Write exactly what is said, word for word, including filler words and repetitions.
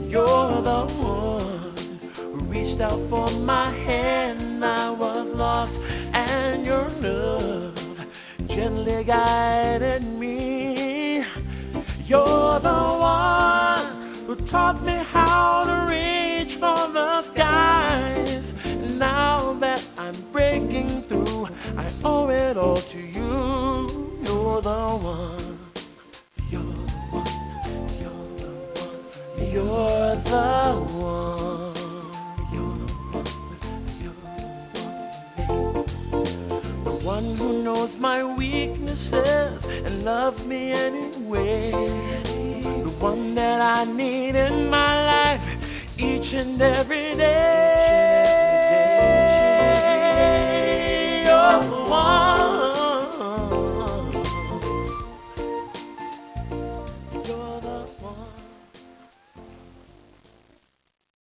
You're the one who reached out for my hand. I was lost, and your love gently guided me. You're the one who taught me how to reach for the skies. Now that I'm breaking through, I owe it all to you. You're the one. You're the one. You're the one. You're the one. You're the one. You're the one for me. The one who knows my weaknesses and loves me anyway. The one that I need in my life each and every day.